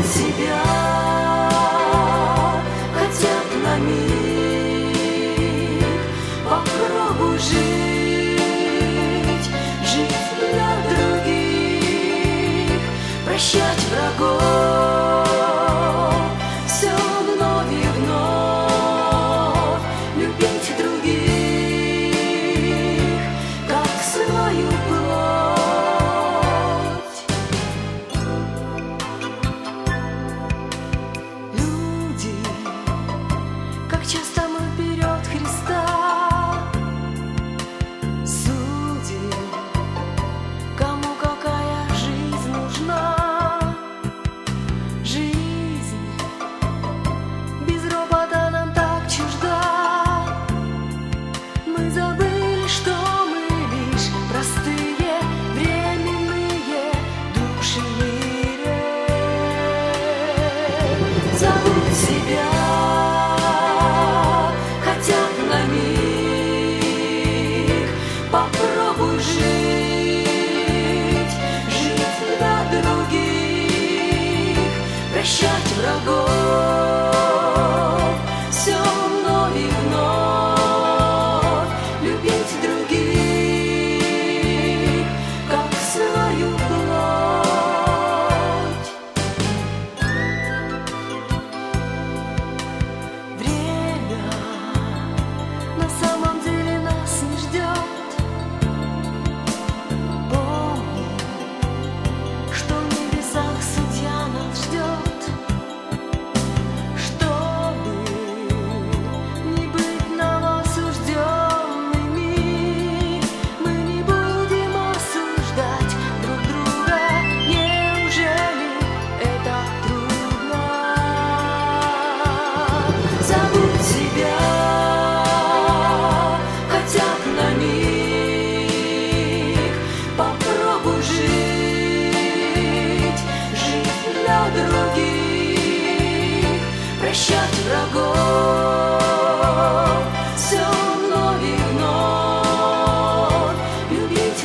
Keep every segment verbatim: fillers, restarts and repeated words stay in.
себя хотя бы на миг. Попробуй жить, жить для других, прощать врагов, все вновь и вновь, любить других, как свою плоть. Люди, как часто мы вперед Христа судим, кому какая жизнь нужна. Жизнь без робота нам так чужда. Мы забыли, что мы лишь простые, временные души в мире. Забудь себя хотя бы на миг. Попробуй жить, жить для других, прощать врагов, все вновь и вновь, любить других, как свою плоть. Время на самом деле нас не ждет. Помни, что в небесах судья нас ждет. Чтобы не быть нам осужденными, мы не будем осуждать друг друга. Неужели это трудно? Забудь себя хотя бы на миг. Попробуй жить, жить для других, прощать врагов, все вновь и вновь, любить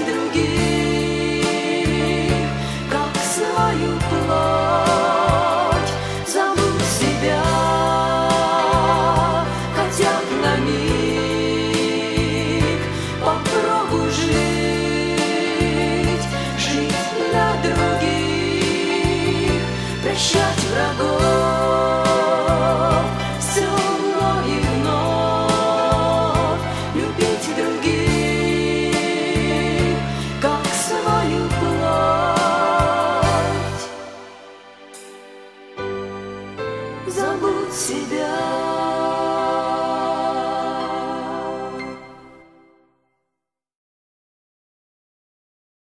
других, как свою плоть. Забудь себя хотя бы на миг. Попробуй жить, жить для других, прощать врагов, все вновь и вновь, любить других, как свою плоть. Забудь себя.